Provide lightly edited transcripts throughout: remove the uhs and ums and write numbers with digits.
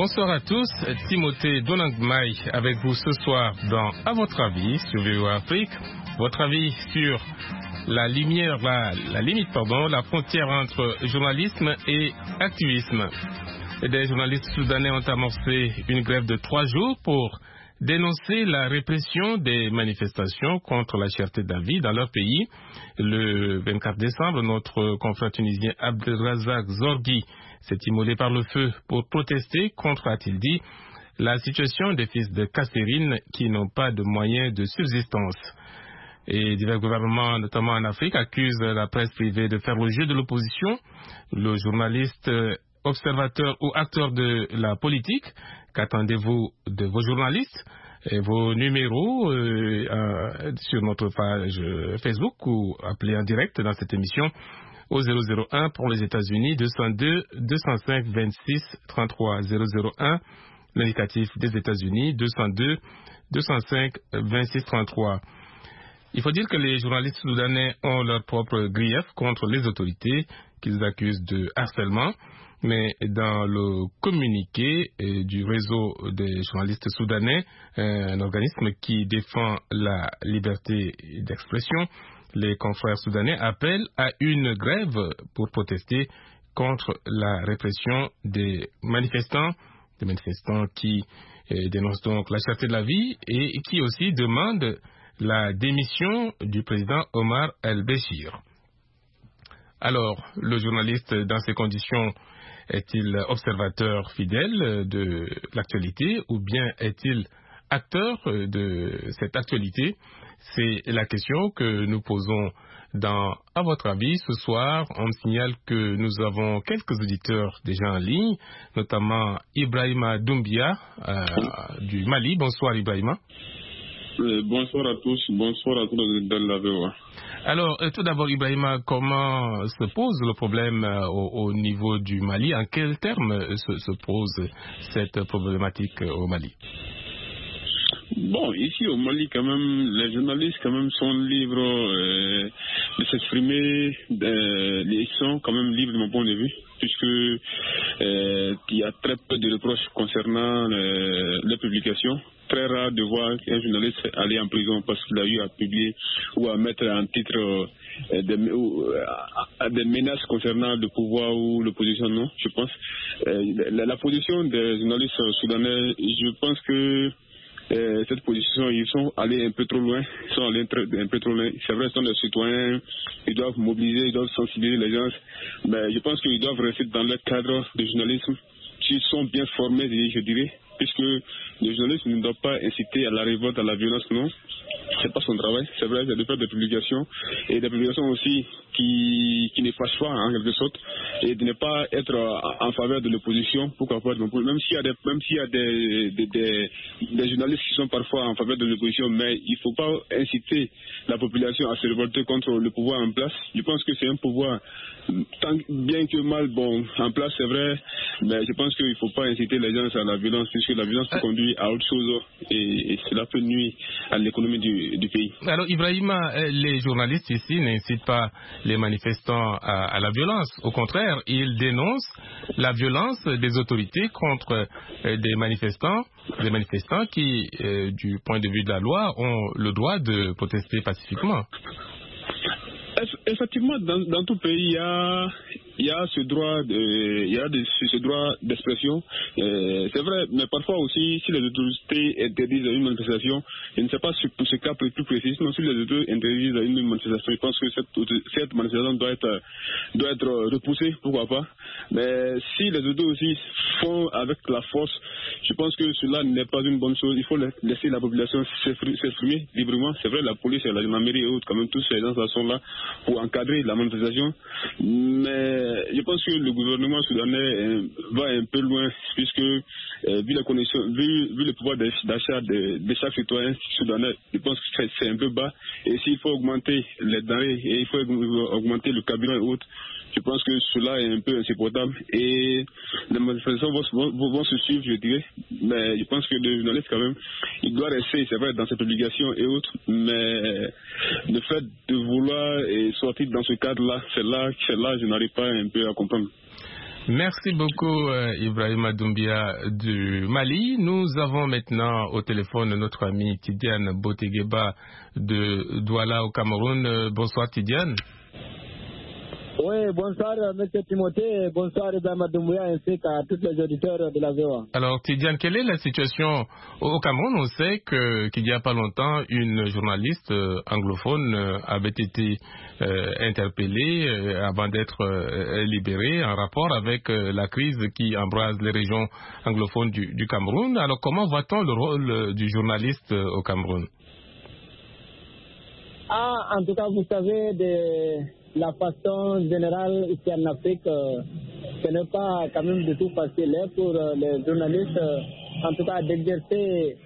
Bonsoir à tous, Timothée Donangmai avec vous ce soir dans À votre avis sur VOA Afrique. Votre avis sur la limite, la frontière entre journalisme et activisme. Des journalistes soudanais ont amorcé une grève de 3 jours pour dénoncer la répression des manifestations contre la cherté de la vie dans leur pays. Le 24 décembre, notre confrère tunisien Abdelrazak Zorgui s'est immolé par le feu pour protester contre, a-t-il dit, la situation des fils de Kasserine qui n'ont pas de moyens de subsistance. Et divers gouvernements, notamment en Afrique, accusent la presse privée de faire le jeu de l'opposition. Le journaliste, observateur ou acteur de la politique, qu'attendez-vous de vos journalistes et vos numéros sur notre page Facebook ou appelez en direct dans cette émission au 001 pour les États-Unis 202 205 26 33 001, l'indicatif des États-Unis 202 205 26 33. Il faut dire que les journalistes soudanais ont leur propre grief contre les autorités qu'ils accusent de harcèlement. Mais dans le communiqué du réseau des journalistes soudanais, un organisme qui défend la liberté d'expression, les confrères soudanais appellent à une grève pour protester contre la répression des manifestants qui dénoncent donc la cherté de la vie et qui aussi demandent la démission du président Omar el-Béchir. Alors, le journaliste, dans ces conditions, est-il observateur fidèle de l'actualité ou bien est-il acteur de cette actualité? C'est la question que nous posons dans À votre avis. Ce soir, on me signale que nous avons quelques auditeurs déjà en ligne, notamment Ibrahima Doumbia du Mali. Bonsoir Ibrahima. Bonsoir à tous dans la VOA. Alors, tout d'abord, Ibrahima, comment se pose le problème au niveau du Mali? En quels termes se pose cette problématique au Mali? Bon, ici au Mali, quand même, les journalistes quand même sont libres de s'exprimer. Ils sont quand même libres de mon point de vue, puisque il y a très peu de reproches concernant les publications. Très rare de voir un journaliste aller en prison parce qu'il a eu à publier ou à mettre en titre des menaces concernant le pouvoir ou l'opposition, non, je pense. La position des journalistes soudanais, je pense que cette position, ils sont allés un peu trop loin. C'est vrai, ils sont des citoyens, ils doivent mobiliser, ils doivent sensibiliser les gens, mais je pense qu'ils doivent rester dans le cadre du journalisme. S'ils sont bien formés, je dirais, puisque le journaliste ne doit pas inciter à la révolte, à la violence, non. C'est pas son travail, c'est vrai, c'est de faire des publications, et des publications aussi qui ne fâchent pas, en quelque sorte, et de ne pas être en faveur de l'opposition, pourquoi pas, même s'il y a des journalistes qui sont parfois en faveur de l'opposition, mais il ne faut pas inciter la population à se révolter contre le pouvoir en place. Je pense que c'est un pouvoir, tant bien que mal, en place, c'est vrai, mais je pense qu'il ne faut pas inciter les gens à la violence, puisque la violence peut conduire à autre chose, et cela peut nuire à l'économie du pays. Alors Ibrahima, les journalistes ici n'incitent pas les manifestants à la violence. Au contraire, ils dénoncent la violence des autorités contre des manifestants qui, du point de vue de la loi, ont le droit de protester pacifiquement. Effectivement, dans tout pays, il y a ce droit ce droit d'expression. C'est vrai, mais parfois aussi, si les autorités interdisent une manifestation, je ne sais pas pour ce cas plus précis, mais si les autorités interdisent une manifestation, je pense que cette manifestation doit être repoussée, pourquoi pas. Mais si les autorités aussi font avec la force, je pense que cela n'est pas une bonne chose. Il faut laisser la population s'exprimer librement. C'est vrai, la police, la gendarmerie et autres, quand même, tous ces gens sont là pour encadrer la manifestation. Mais je pense que le gouvernement soudanais va un peu loin, puisque vu le pouvoir d'achat de chaque citoyen soudanais, je pense que c'est un peu bas. Et s'il faut augmenter les denrées et il faut augmenter le carburant et autres, je pense que cela est un peu insupportable. Et les manifestations vont se suivre, je dirais. Mais je pense que le journaliste, quand même, il doit rester, c'est vrai, dans ses publications et autres. Mais le fait de vouloir sortir dans ce cadre-là, c'est là je n'arrive pas un peu à comprendre. Merci beaucoup Ibrahima Doumbia du Mali. Nous avons maintenant au téléphone notre ami Tidiane Botegueba de Douala au Cameroun. Bonsoir Tidiane. Oui, bonsoir M. Timothée, bonsoir Ibrahima Doumbia ainsi qu'à tous les auditeurs de la VOA. Alors Tidiane, quelle est la situation au Cameroun? On sait qu'il n'y a pas longtemps, une journaliste anglophone avait été interpellée avant d'être libérée en rapport avec la crise qui embrase les régions anglophones du Cameroun. Alors comment voit-on le rôle du journaliste au Cameroun? En tout cas, vous savez, de la façon générale ici en Afrique, ce n'est pas quand même du tout facile pour les journalistes, en tout cas, d'exercer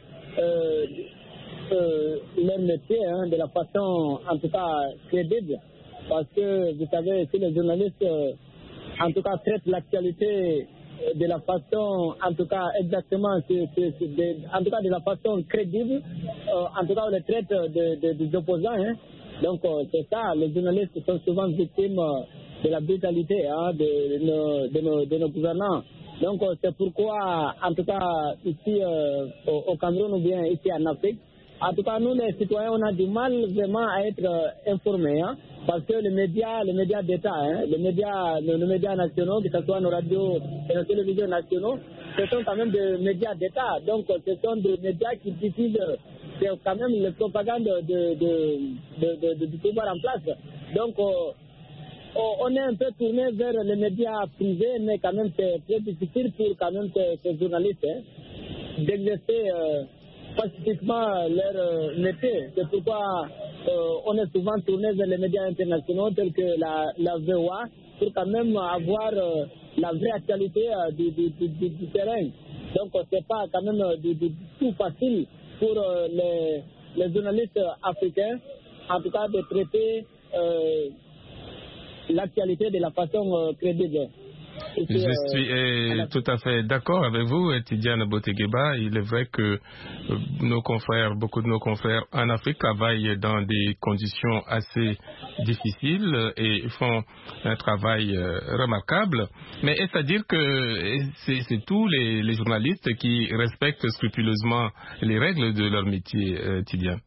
leur métier de la façon, en tout cas, crédible. Parce que, vous savez, si les journalistes, en tout cas, traitent l'actualité de la façon, en tout cas, exactement, en tout cas, de la façon crédible, en tout cas, on les traite des opposants. Donc, c'est ça, les journalistes sont souvent victimes de la brutalité de nos gouvernants. Donc, c'est pourquoi, en tout cas, ici au Cameroun ou bien ici en Afrique, en tout cas, nous, les citoyens, on a du mal vraiment à être informés, parce que les médias d'État, les médias nationaux, que ce soit nos radios et nos télévisions nationaux, ce sont quand même des médias d'État. Donc, ce sont des médias qui diffusent quand même les propagandes du pouvoir en place. Donc, on est un peu tourné vers les médias privés, mais quand même, c'est très difficile pour quand même ces journalistes d'exercer pacifiquement leur métier. C'est pourquoi on est souvent tourné vers les médias internationaux tels que la VOA pour quand même avoir la vraie actualité du terrain. Donc c'est pas quand même du tout facile pour les journalistes africains, en tout cas de traiter l'actualité de la façon crédible. Je suis tout à fait d'accord avec vous, Tidiane Botegueba. Il est vrai que beaucoup de nos confrères en Afrique travaillent dans des conditions assez difficiles et font un travail remarquable. Mais est-ce à dire que c'est tous les journalistes qui respectent scrupuleusement les règles de leur métier, Tidiane?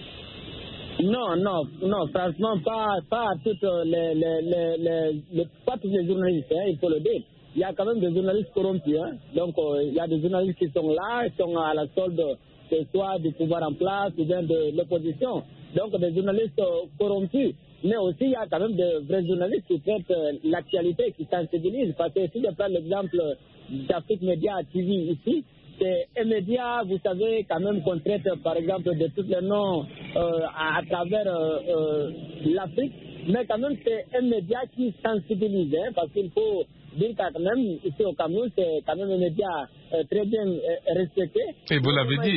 Non, franchement, pas tous les journalistes, il faut le dire. Il y a quand même des journalistes corrompus. Donc, il y a des journalistes qui sont là, qui sont à la solde, que ce soit du pouvoir en place ou bien de l'opposition. Donc, des journalistes corrompus. Mais aussi, il y a quand même de vrais journalistes qui traitent l'actualité, qui sensibilisent. Parce que si je prends l'exemple d'Afrique Média TV ici, c'est un média, vous savez, quand même qu'on traite, par exemple, de tous les noms à travers l'Afrique, mais quand même, c'est un média qui sensibilise, parce qu'il faut dire quand même, ici au Cameroun, c'est quand même un média très bien respecté. Et vous l'avez dit,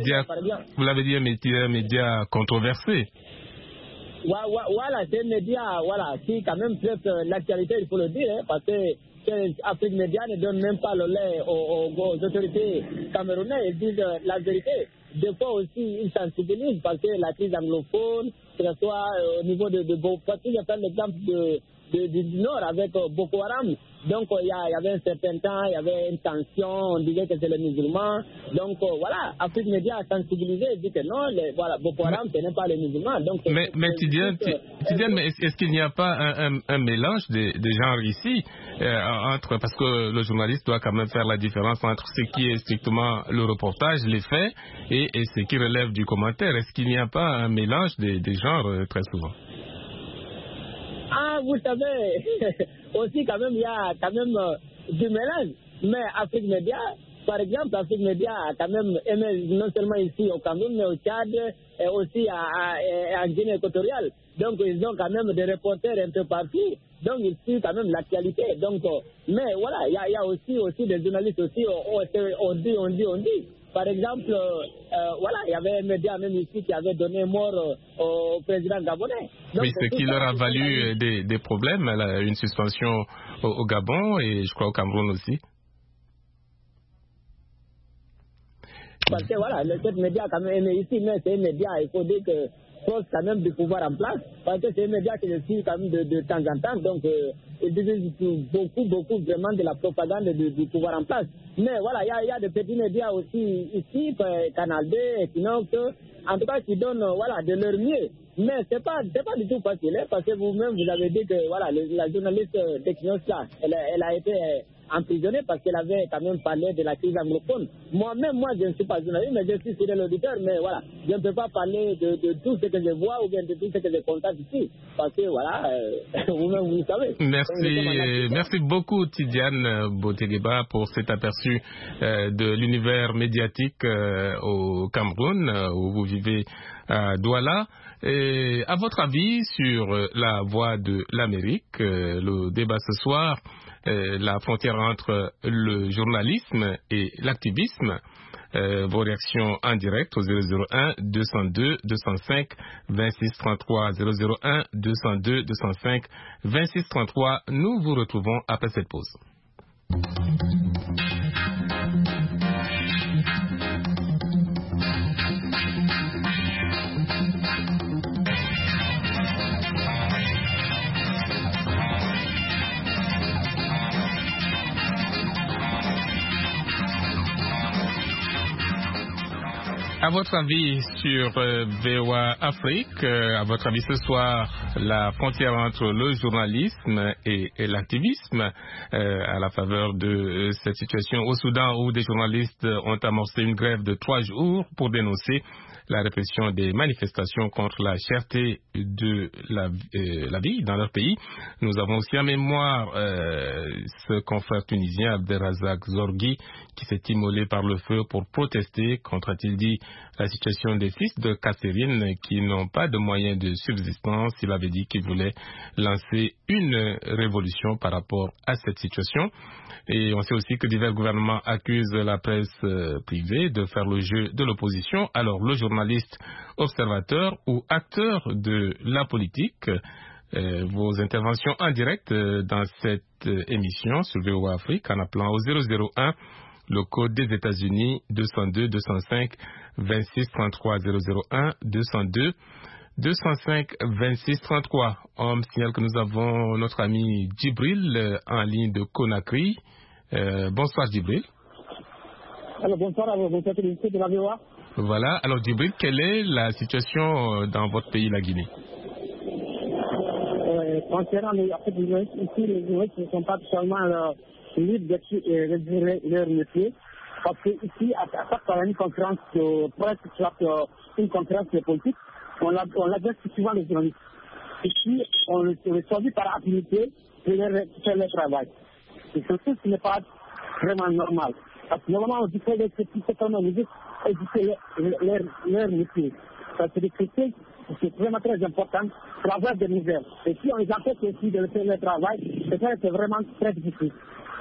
un média controversé. Voilà, c'est un média qui quand même traite l'actualité, il faut le dire, parce que Afrique Média ne donne même pas le lait aux autorités camerounaises, ils disent la vérité. Des fois aussi, ils sensibilisent parce que la crise anglophone, que ce soit au niveau de Boko Haram, je prends l'exemple du Nord avec Boko Haram. Donc, il y avait un certain temps, il y avait une tension, on disait que c'est les musulmans. Donc, voilà, Afrique Média a sensibilisé, il dit que non, Boko Haram, ce n'est pas les musulmans. Donc, mais Tidiane, est-ce qu'il n'y a pas un mélange des genres ici parce que le journaliste doit quand même faire la différence entre ce qui est strictement le reportage, les faits, et ce qui relève du commentaire. Est-ce qu'il n'y a pas un mélange des genres très souvent? Vous savez, aussi quand même, il y a quand même du mélange. Mais Afrique Média, par exemple, Afrique Média a quand même aimé non seulement ici au Cameroun, mais au Tchad et aussi en Guinée équatoriale. Donc, ils ont quand même des reporters un peu partout. Donc, ils suivent quand même l'actualité. Donc, mais voilà, il y a aussi des journalistes aussi, on dit. Par exemple, il y avait un média même ici qui avait donné mort au président gabonais. Donc, oui, ce qui leur a valu des problèmes, une suspension au Gabon et je crois au Cameroun aussi. Parce que voilà, cet média quand même aimé ici, mais c'est un média, il faut dire que proche quand même du pouvoir en place, parce que c'est un média que je suis quand même de temps en temps, donc ils disent beaucoup vraiment de la propagande du pouvoir en place. Mais voilà, il y a des petits médias aussi ici, Canal D, Equinox, en tout cas qui donnent voilà, de leur mieux. Mais c'est pas du tout facile, hein, parce que vous-même vous avez dit que voilà, la journaliste d'Equinox là, elle a été emprisonnée parce qu'elle avait quand même parlé de la crise anglophone. Moi-même, je ne suis pas journaliste, mais je suis fidèle auditeur, mais voilà, je ne peux pas parler de tout ce que je vois ou bien de tout ce que je constate ici, parce que voilà, vous-même vous le savez. Merci beaucoup Tidiane Botegeba pour cet aperçu de l'univers médiatique au Cameroun, où vous vivez à Douala. Et à votre avis sur la voix de l'Amérique, le débat ce soir, la frontière entre le journalisme et l'activisme, vos réactions en direct au 001 202 205 26 33 001 202 205 26 33. Nous vous retrouvons après cette pause. À votre avis sur VOA Afrique, à votre avis ce soir, la frontière entre le journalisme et l'activisme, à la faveur de cette situation au Soudan où des journalistes ont amorcé une grève de 3 jours pour dénoncer la répression des manifestations contre la cherté de la vie dans leur pays. Nous avons aussi en mémoire ce confrère tunisien Abderrazak Zorgui qui s'est immolé par le feu pour protester contre, a-t-il dit, la situation des fils de Kasserine qui n'ont pas de moyens de subsistance. Il avait dit qu'il voulait lancer une révolution par rapport à cette situation. Et on sait aussi que divers gouvernements accusent la presse privée de faire le jeu de l'opposition. Alors le journaliste, observateur ou acteur de la politique, vos interventions en direct dans cette émission sur VOA Afrique en appelant au 001 le code des États-Unis 202 205 26 33 001 202 205 26 33. On me signale que nous avons notre ami Djibril en ligne de Conakry. Bonsoir Djibril. Alors bonsoir à vous, bonsoir à l'équipe de la VOA. Voilà, alors Djibril, quelle est la situation dans votre pays, la Guinée? Concernant les journalistes, ici les journalistes ne sont pas seulement libres d'exercer leur métier, parce que ici, à chaque fois une conférence de presse, une conférence politique, on adresse souvent les journalistes. Ici, on les choisit par affinité de faire leur travail. Et surtout, ce n'est pas vraiment normal. Parce que normalement, on dit que les petits économistes éditer leur métier. Parce que les critiques, c'est vraiment très important pour avoir des nouvelles. Et si on les empêche aussi de faire leur travail, c'est vraiment très difficile.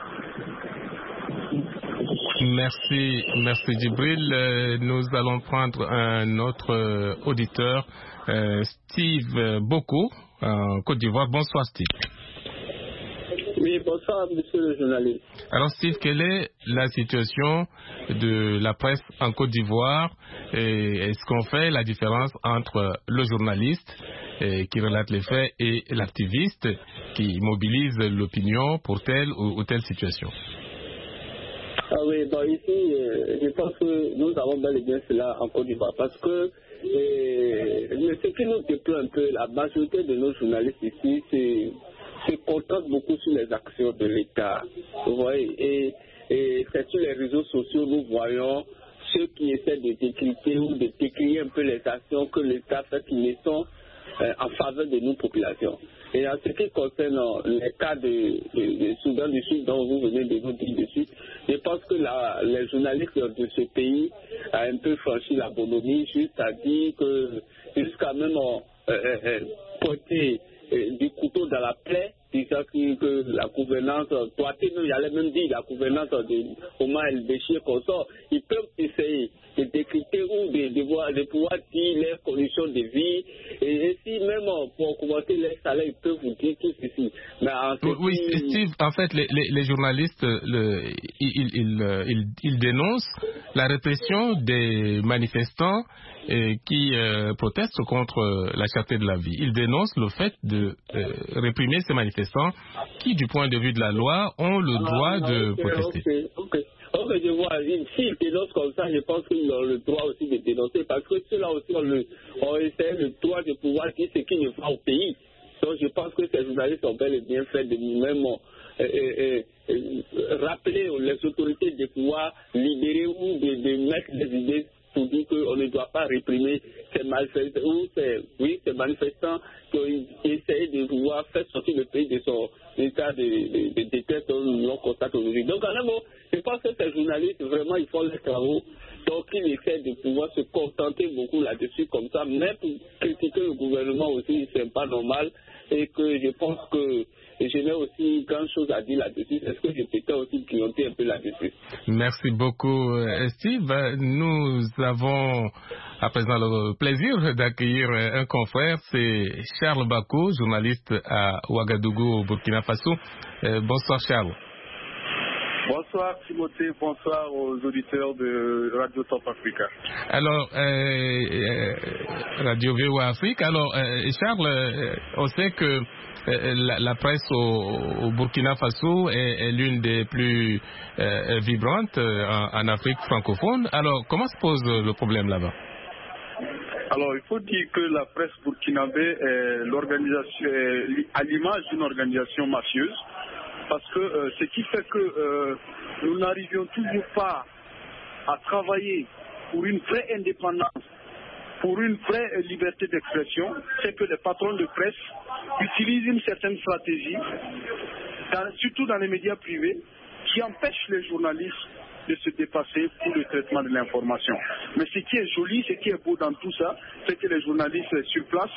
Merci Djibril. Nous allons prendre un autre auditeur, Steve Boko, en Côte d'Ivoire. Bonsoir Steve. Oui, bonsoir monsieur le journaliste. Alors Steve, quelle est la situation de la presse en Côte d'Ivoire et est-ce qu'on fait la différence entre le journaliste qui relate les faits et l'activiste qui mobilise l'opinion pour telle ou telle situation? Ah oui, bon ici, je pense que nous avons bel et bien cela en Côte d'Ivoire parce que ce qui nous déplaît un peu, la majorité de nos journalistes ici, se concentrent beaucoup sur les actions de l'État. Vous voyez, et c'est sur les réseaux sociaux nous voyons ceux qui essaient de décrypter ou de décrire un peu les actions que l'État fait qui ne sont en faveur de nos populations. Et en ce qui concerne les cas de Soudan du Sud dont vous venez de nous dire dessus, je pense que les journalistes de ce pays ont un peu franchi la bonhomie, jusqu'à dire que jusqu'à même porter du couteau dans la plaie, disant que la gouvernance, j'allais même dire la gouvernance de Omar El-Béchir qu'on sort, ils peuvent essayer. décrypter ou de pouvoir dire les conditions de vie. Et si même pour commencer les salaires, ils peuvent vous dire tout ceci. Mais oui, Steve, en fait, les journalistes, ils dénoncent la répression des manifestants qui protestent contre la cherté de la vie. Ils dénoncent le fait de réprimer ces manifestants qui, du point de vue de la loi, ont le droit de protester. Ok, je vois. S'ils dénoncent comme ça, je pense qu'ils ont le droit aussi de dénoncer, parce que ceux-là aussi ont essayé le droit de pouvoir dire ce qui ne va au pays. Donc je pense que ces journalistes ont bel et bien fait de nous-mêmes rappeler les autorités de pouvoir libérer ou de mettre des idées pour dire qu'on ne doit pas réprimer ces manifestants, ces manifestants qui ont essayé de pouvoir faire sortir le pays de son état de détresse dont nous constatons aujourd'hui. Donc, en un mot, je pense que ces journalistes, vraiment, ils font leurs travaux. Donc, ils essaient de pouvoir se contenter beaucoup là-dessus comme ça. Mais pour critiquer le gouvernement aussi, c'est pas normal. Et que je pense que je n'ai aussi grand chose à dire là-dessus. Est-ce que je peux aussi grignoter un peu là-dessus? Merci beaucoup, Steve. Nous avons à présent le plaisir d'accueillir un confrère, c'est Charles Bako, journaliste à Ouagadougou, au Burkina Faso. Bonsoir, Charles. Bonsoir Timothée, bonsoir aux auditeurs de Radio Top Africa. Alors, Radio VOA Afrique. Alors, Charles, on sait que la presse au Burkina Faso est l'une des plus vibrantes en Afrique francophone. Alors, comment se pose le problème là-bas? Alors, il faut dire que la presse burkinabé est l'organisation à l'image d'une organisation mafieuse. Parce que ce qui fait que nous n'arrivions toujours pas à travailler pour une vraie indépendance, pour une vraie liberté d'expression, c'est que les patrons de presse utilisent une certaine stratégie, surtout dans les médias privés, qui empêchent les journalistes de se dépasser pour le traitement de l'information. Mais ce qui est joli, ce qui est beau dans tout ça, c'est que les journalistes sur place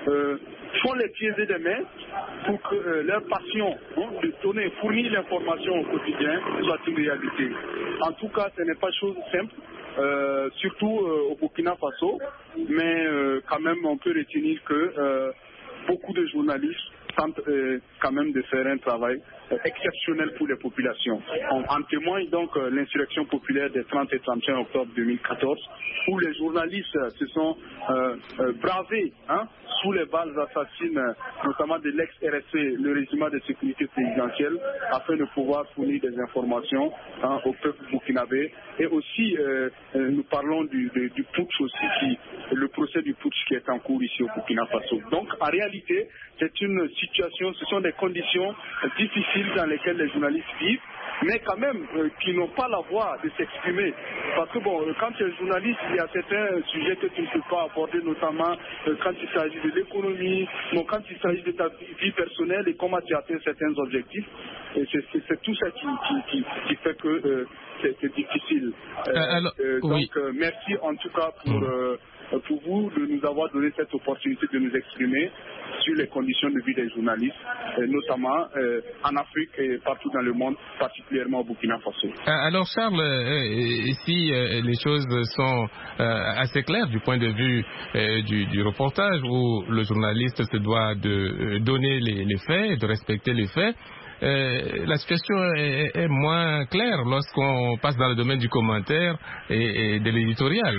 font les pieds et les mains pour que leur passion de donner, fournir l'information au quotidien soit une réalité. En tout cas, ce n'est pas chose simple, surtout au Burkina Faso, mais quand même on peut retenir que beaucoup de journalistes tentent quand même de faire un travail exceptionnel pour les populations. En témoigne donc l'insurrection populaire des 30 et 31 octobre 2014, où les journalistes se sont bravés sous les balles assassines, notamment de l'ex-RSC, le régiment de sécurité présidentielle, afin de pouvoir fournir des informations au peuple burkinabé. Et aussi, nous parlons du putsch aussi, le procès du putsch qui est en cours ici au Burkina Faso. Donc, en réalité, c'est une situation, ce sont des conditions difficiles dans lesquelles les journalistes vivent, mais quand même qui n'ont pas la voix de s'exprimer. Parce que bon, quand tu es journaliste, il y a certains sujets que tu ne peux pas aborder, notamment quand il s'agit de l'économie, quand il s'agit de ta vie personnelle et comment tu atteins certains objectifs. Et c'est tout ça qui fait que c'est difficile. Donc merci en tout cas pour vous de nous avoir donné cette opportunité de nous exprimer sur les conditions de vie des journalistes, notamment en Afrique et partout dans le monde, particulièrement au Burkina Faso. Alors Charles, si les choses sont assez claires du point de vue du reportage, où le journaliste se doit de donner les faits, de respecter les faits, la situation est moins claire lorsqu'on passe dans le domaine du commentaire et de l'éditorial.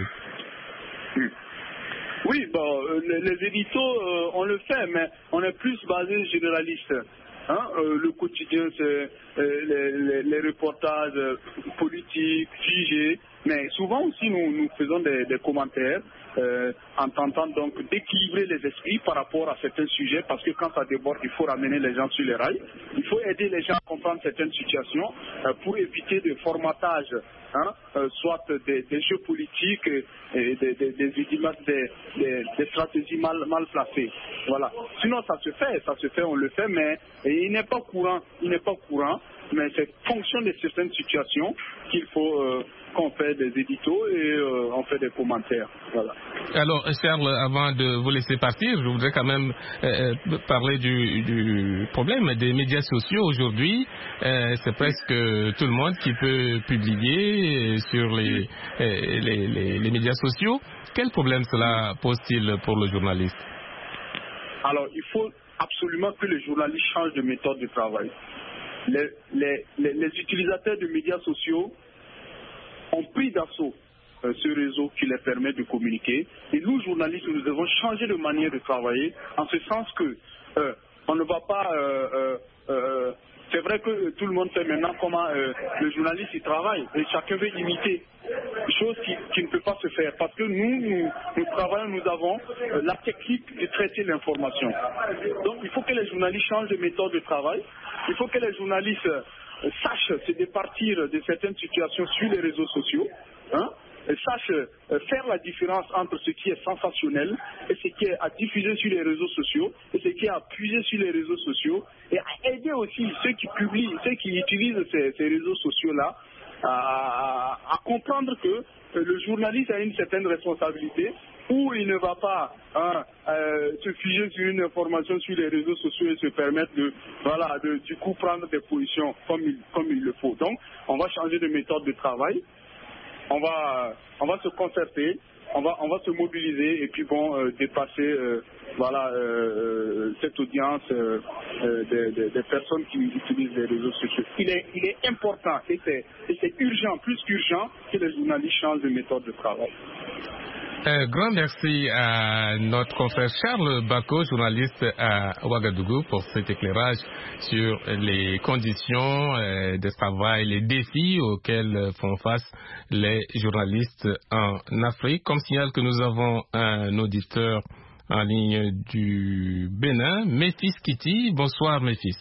Oui, bon, les éditos, on le fait, mais on est plus basé généraliste. Le quotidien, c'est les reportages politiques, figés, mais souvent aussi nous faisons des commentaires en tentant donc d'équilibrer les esprits par rapport à certains sujets, parce que quand ça déborde, il faut ramener les gens sur les rails. Il faut aider les gens à comprendre certaines situations pour éviter des formatages, soit des jeux politiques et des stratégies mal placées. Voilà. Sinon, ça se fait, on le fait, mais il n'est pas courant mais c'est fonction de certaines situations qu'il faut qu'on fait des éditos et on fait des commentaires. Voilà. Alors, Charles, avant de vous laisser partir, je voudrais quand même parler du problème des médias sociaux aujourd'hui. C'est presque tout le monde qui peut publier sur les médias sociaux. Quel problème cela pose-t-il pour le journaliste? Alors, il faut absolument que les journalistes changent de méthode de travail. Les utilisateurs de médias sociaux ont pris d'assaut ce réseau qui les permet de communiquer. Et nous, journalistes, nous devons changer de manière de travailler, en ce sens que on ne va pas... c'est vrai que tout le monde sait maintenant comment le journaliste il travaille et chacun veut imiter, chose qui ne peut pas se faire parce que nous travaillons, nous avons la technique de traiter l'information. Donc il faut que les journalistes changent de méthode de travail, il faut que les journalistes sachent se départir de certaines situations sur les réseaux sociaux, sache faire la différence entre ce qui est sensationnel et ce qui est à diffuser sur les réseaux sociaux et ce qui est à puiser sur les réseaux sociaux et à aider aussi ceux qui publient, ceux qui utilisent ces réseaux sociaux-là à comprendre que le journaliste a une certaine responsabilité où il ne va pas se figer sur une information sur les réseaux sociaux et se permettre de du coup prendre des positions comme il le faut. Donc on va changer de méthode de travail. On va se concerter, on va se mobiliser et puis dépasser cette audience des personnes qui utilisent les réseaux sociaux. Il est important et c'est urgent, plus qu'urgent, que les journalistes changent de méthode de travail. Grand merci à notre confrère Charles Bako, journaliste à Ouagadougou, pour cet éclairage sur les conditions de travail, les défis auxquels font face les journalistes en Afrique. Comme signal que nous avons un auditeur en ligne du Bénin, Méphis Kiti. Bonsoir Méphis.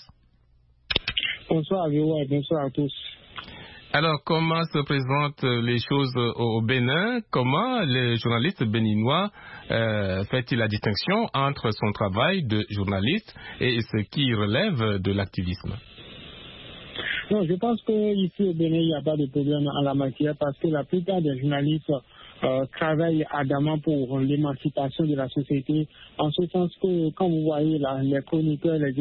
Bonsoir Aviwa, bonsoir à tous. Alors, comment se présentent les choses au Bénin? Comment le journaliste béninois fait-il la distinction entre son travail de journaliste et ce qui relève de l'activisme? Non, je pense qu'ici au Bénin, il n'y a pas de problème en la matière parce que la plupart des journalistes travaillent ardemment pour l'émancipation de la société, en ce sens que, quand vous voyez là, les chroniqueurs, les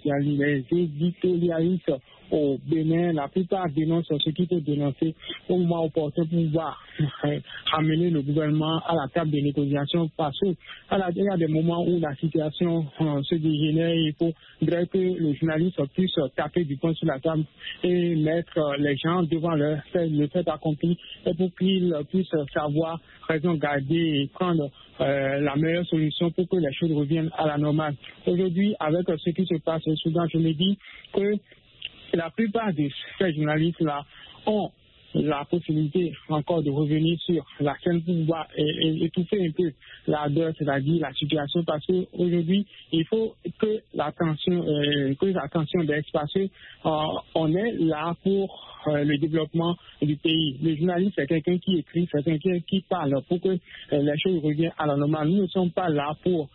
éditorialistes au Bénin, la plupart dénoncent ce qui peut dénoncer au moment opportun pour pouvoir amener le gouvernement à la table de négociation parce qu'il y a des moments où la situation se dégénère et il faudrait que le journaliste puisse taper du poing sur la table et mettre les gens devant le fait accompli et pour qu'ils puissent savoir raison garder et prendre la meilleure solution pour que les choses reviennent à la normale. Aujourd'hui, avec ce qui se passe au Soudan, je me dis que la plupart de ces journalistes-là ont la possibilité encore de revenir sur la scène pour pouvoir étouffer un peu l'ardeur, c'est-à-dire la situation, parce qu'aujourd'hui, il faut que l'attention baisse, parce qu'on est là pour le développement du pays. Le journaliste, c'est quelqu'un qui écrit, c'est quelqu'un qui parle pour que les choses reviennent à la normale. Nous ne sommes pas là pour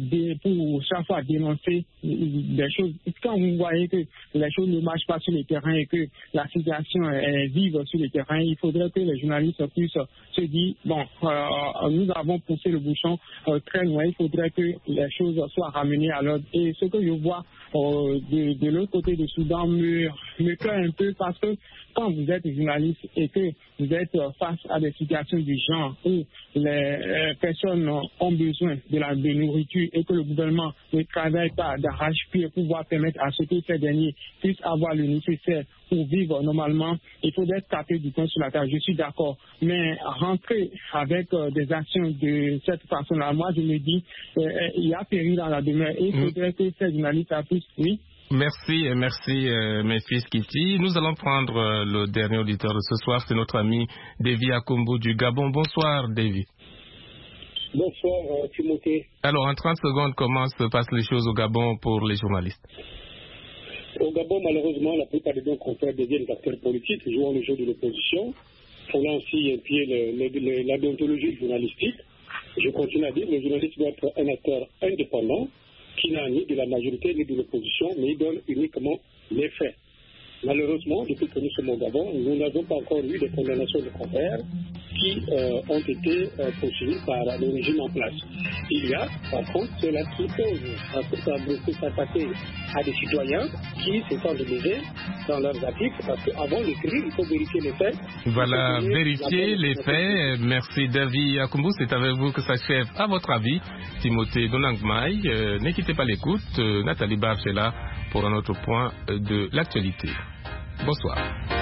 chaque fois dénoncer des choses. Quand vous voyez que les choses ne marchent pas sur le terrain et que la situation est vive sur le terrain, il faudrait que les journalistes puissent se dire, nous avons poussé le bouchon très loin, il faudrait que les choses soient ramenées à l'ordre. Et ce que je vois de l'autre côté du Soudan me plaît un peu parce que quand vous êtes journaliste et que vous êtes face à des situations du genre où les personnes ont besoin de nourriture et que le gouvernement ne travaille pas d'arrache-pied pour pouvoir permettre à ce que ces derniers puissent avoir le nécessaire pour vivre normalement, il faudrait taper du poing sur la table. Je suis d'accord. Mais rentrer avec des actions de cette façon-là, moi je me dis, il y a péril dans la demeure et il faudrait que ces journalistes appuient. Oui. Merci, Méphis Kiti. Nous allons prendre le dernier auditeur de ce soir, c'est notre ami Davy Akombo du Gabon. Bonsoir, Davy. Bonsoir, Timothée. Alors, en 30 secondes, comment se passent les choses au Gabon pour les journalistes? Au Gabon, malheureusement, la plupart de nos confrères deviennent acteurs politiques, jouant le jeu de l'opposition, foulant ainsi un pied la déontologie journalistique. Je continue à dire que le journaliste doit être un acteur indépendant, qui n'a ni de la majorité ni de l'opposition, mais il donne uniquement les faits. Malheureusement, depuis que nous sommes au Gabon, nous n'avons pas encore eu de condamnations de confrères qui ont été poursuivis par le régime en place. Il y a, par contre, ceux-là qui osent, parce que ça a beaucoup s'attaquer à des citoyens qui se sentent lésés dans leurs actifs, parce qu'avant d'écrire, il faut vérifier les faits. Voilà, vérifier les faits. Merci David Akumbu, c'est avec vous que s'achève, à votre avis, Timothée Donangmaï. Ne quittez pas l'écoute, Nathalie Barche est là pour un autre point de l'actualité. Bonsoir.